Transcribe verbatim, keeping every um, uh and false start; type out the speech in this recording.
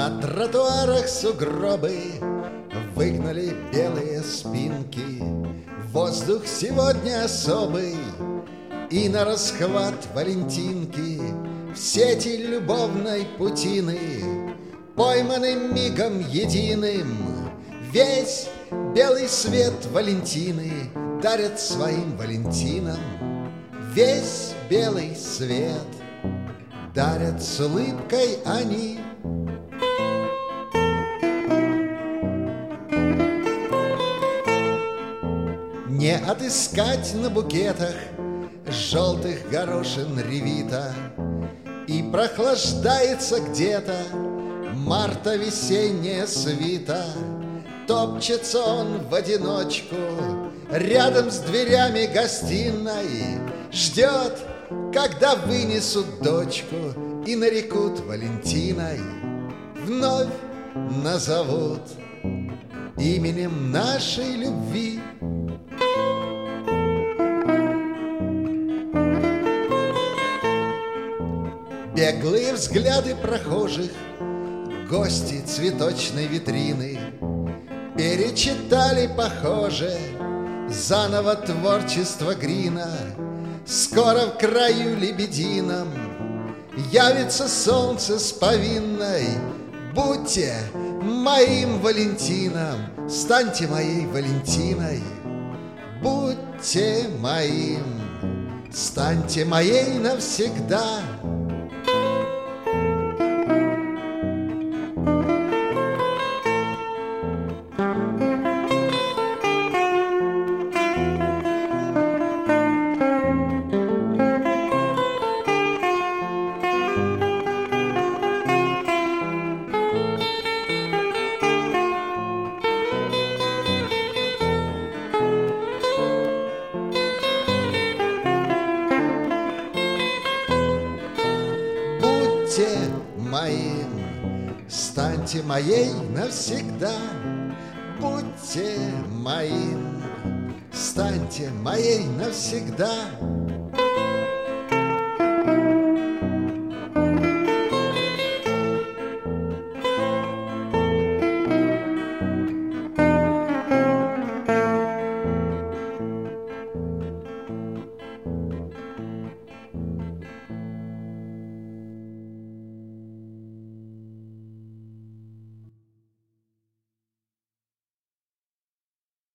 На тротуарах сугробы выгнали белые спинки. Воздух сегодня особый, и на расхват валентинки в сети любовной путины пойманы мигом единым. Весь белый свет Валентины дарят своим Валентинам. Весь белый свет дарят с улыбкой они. Не отыскать на букетах желтых горошин ревита, и прохлаждается где-то марта весенняя свита. Топчется он в одиночку рядом с дверями гостиной, ждет, когда вынесут дочку и нарекут Валентиной. Вновь назовут именем нашей любви. Беглые взгляды прохожих, гости цветочной витрины перечитали, похоже, заново творчество Грина. Скоро в краю лебедином явится солнце с повинной. Будьте моим Валентином, станьте моей Валентиной. Будьте моим, станьте моей навсегда. Будьте моим, станьте моей навсегда. Будьте моим, станьте моей навсегда.